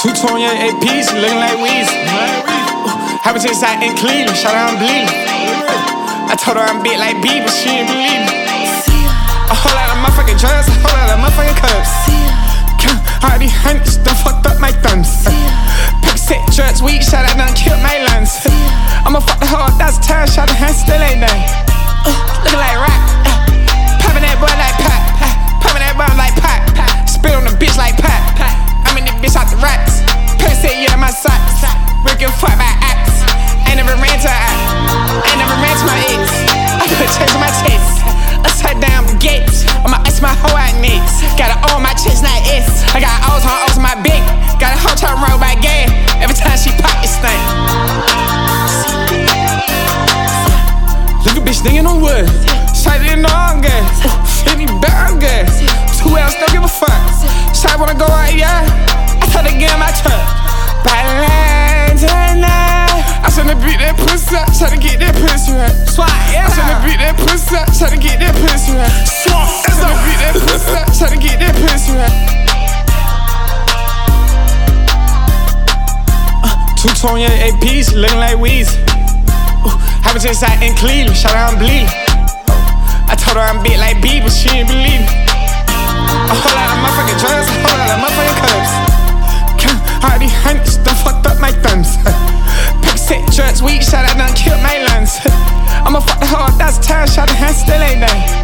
Two-tone, yeah, APs, looking like Weezy. Haven't chased out in Cleveland, shout out, I'm bleeding. I told her I'm big like B, but she ain't believe me. A whole lot of motherfucking drugs, a whole lot of motherfucking cups. All these hundreds done fucked up my thumbs. Percocet, drugs, weed, shot, I done killed my lungs. I'ma fuck the whole 1,000 times, shot the hand still ain't done. Looking like rock, popping that boy like pop, popping that bomb like pop. Spit on the bitch like pop. I'm in this bitch out the rocks. Percocet, yeah, my socks. Rick and fuck by axe. Ain't never ran to her. Ain't never ran to my ex. I put chains on my chest. Upside down gates. I'ma ice my whole out nicks. Got an O on my chest, not S. I got O's on my big. Got a whole time roll by gay. Every time she pop, it stink. Look a bitch thinking on wood. Shot it in the arm gas. Any barrel gas. 2 L's, don't give a fuck. Shot wanna go out, yeah. I tell her get in my truck. By line tonight. I shouldn't beat that pussy up, tryna get that pussy right. Swat, yeah. I shouldn't beat that pussy up, tryna get that pussy right. Swat, I shouldn't beat that pussy up, tryna get that pussy right. Two-tone, yeah, APs, looking like Weezy. Haven't chased out in Cleveland, shout out, I'm bleeding. I told her I'm big like B, but she ain't believe me. A whole lot of motherfucking drugs, a whole lot of motherfucking cups. All these hundreds done fucked up my thumbs. Percocet, drugs, weed, shot, I done killed my lungs. I'ma fuck the whole 1,000 times, shot the hand still ain't done.